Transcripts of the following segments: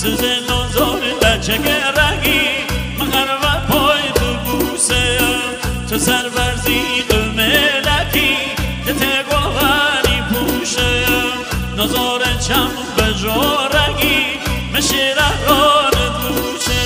سوز نازار لچه رنگی مگر و پای تو بوسه تو سرورزی ملکی دته گوهری پوشه نازار چم بجا رنگی مشیر ران دوشه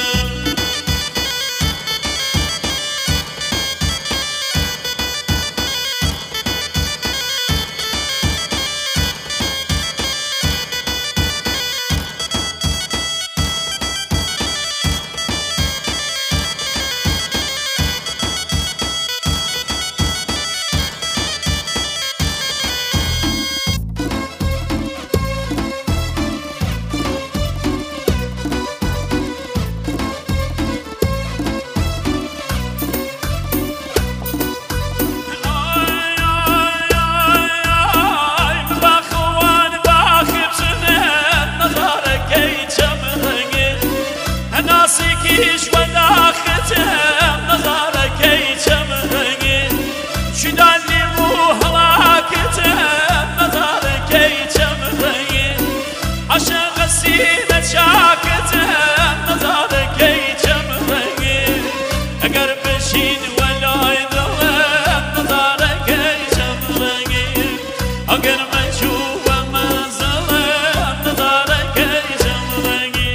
ناسیکیش و داختم نظاره کی چم رنگی شدالی و هلاکتم نظاره کی چم رنگی عاشق سینه چاکتم نظاره کی چم رنگی اگر بشید ولای دلم نظاره کی چم رنگی اگر مجوب منزلم نظاره کی چم رنگی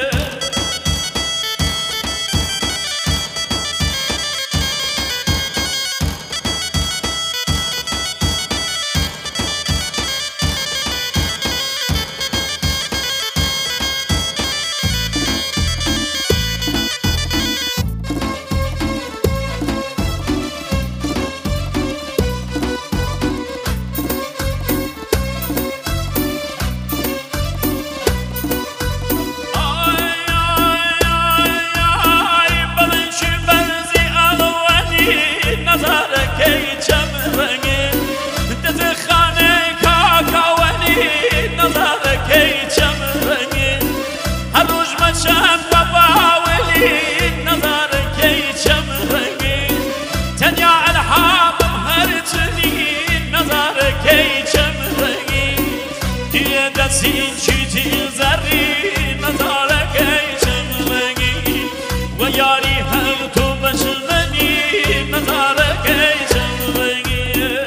دستین چیتی زری نظاره کی چم رنگی و یاری هر تو بشمنی نظاره کی چم رنگی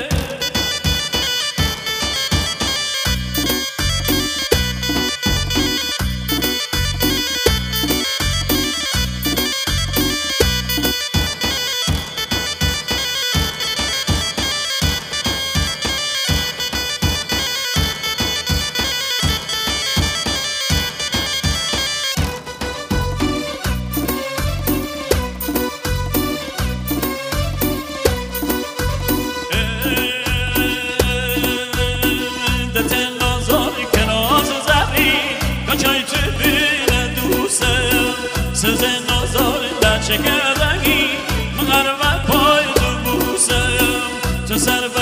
سوز نازار لچه رنگی مگر و پای تو بوسه تو سر